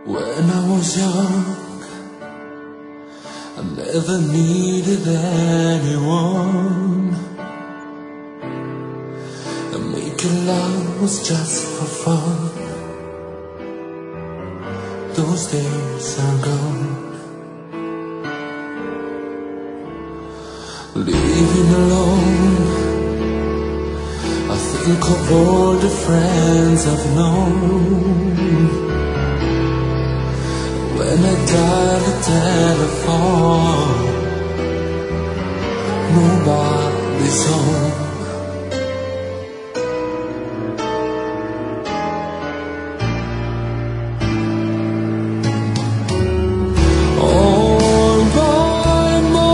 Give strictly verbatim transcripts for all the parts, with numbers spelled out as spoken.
When I was young, I never needed anyone, and making love was just for fun. Those days are gone. Living alone, I think of all the friends I've known. When I got a telephone, nobody's home. All by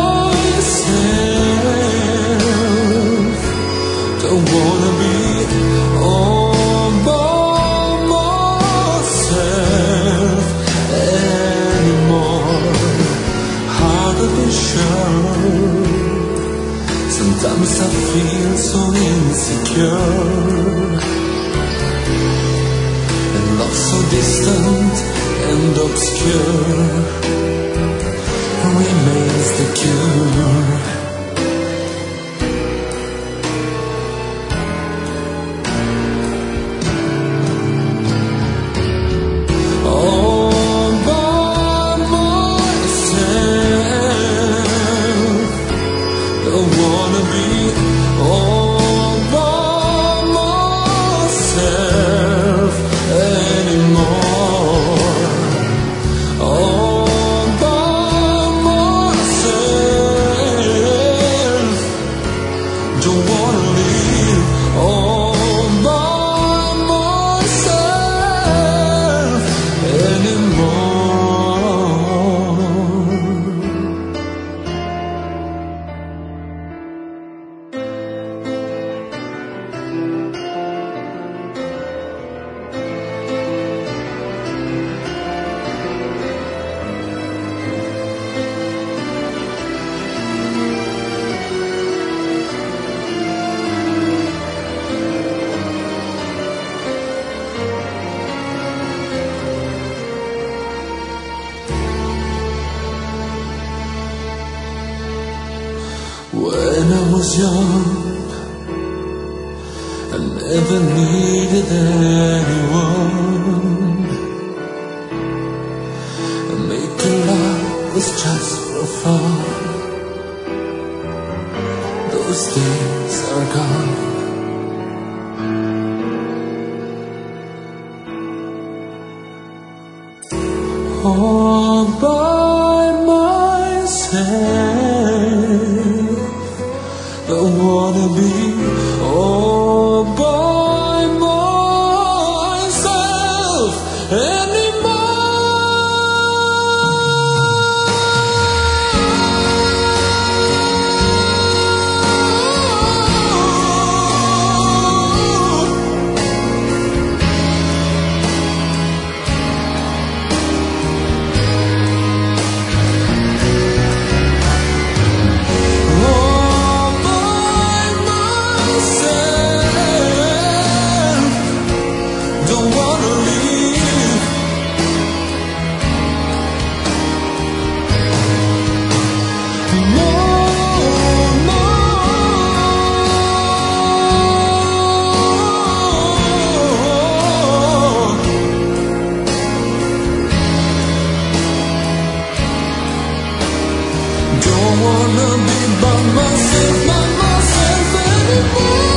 myself, don't wanna be all by myself anymore. Hard to be sure. Sometimes I feel so insecure, and love so distant and obscure remains the cure. When I was young, I never needed anyone, and making love was just for fun. Those days are gone. All by myself, don't wanna be all by myself anymore. Don't wanna leave. No, no. Don't wanna be by myself, by myself anymore.